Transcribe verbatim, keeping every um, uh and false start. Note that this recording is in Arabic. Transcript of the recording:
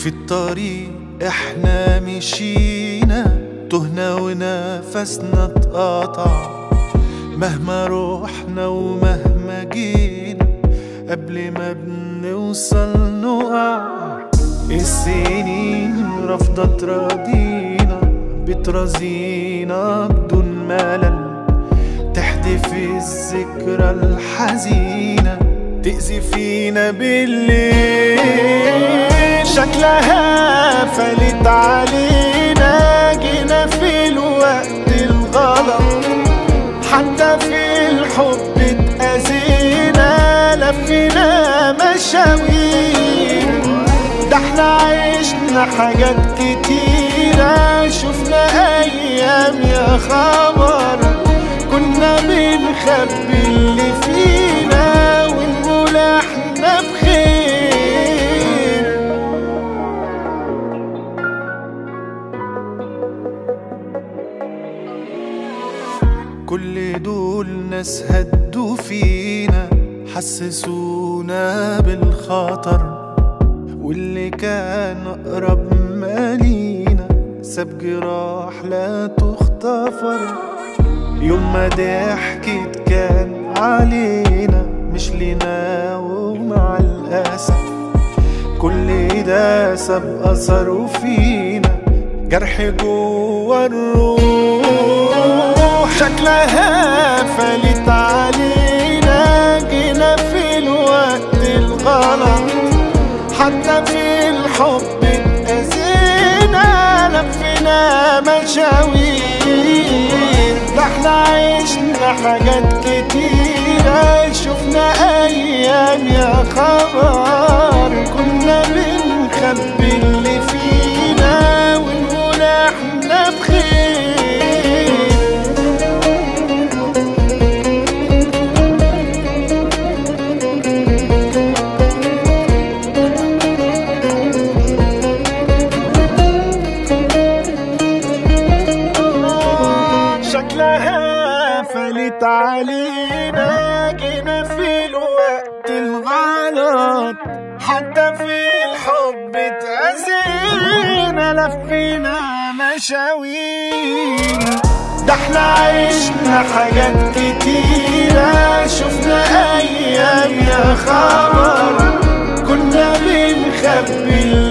في الطريق احنا مشينا تهنا ونفسنا اتقطع، مهما روحنا ومهما جينا قبل ما بنوصل نقع. السنين رافضة تراضينا بترازينا بدون ملل، تحدف الذكرى الحزينة تأذي فينا بالليل. شكلها فلت علينا جينا في الوقت الغلط، حتى في الحب اتأذينا لفينا مشاوير. ده احنا عشنا حاجات كتيرة شفنا أيام يا خبر، كنا بنخبي اللي فينا ونقول احنا بخير. كل دول ناس هدوا فينا حسسونا بالخطر، واللي كان أقرب ما لينا ساب جراح لا تغتفر. يوم ما ضحكت كان علينا مش لينا ومع الأسف، كل ده ساب أثره فينا جرح جوا الروح. شكلها فلت علينا جينا في الوقت الغلط، حتى في الحب اتأذينا لفينا مشاوير. ده احنا عشنا حاجات كتيرة شفنا أيام يا خبر، كنا بنخبي اللي فينا ونقول احنا بخير. شكلها فلت علينا جينا في الوقت الغلط، حتى في الحب اتأذينا لفينا مشاوير. ده احنا عشنا حاجات كتيرة شفنا أيام يا خبر، كنا بنخبي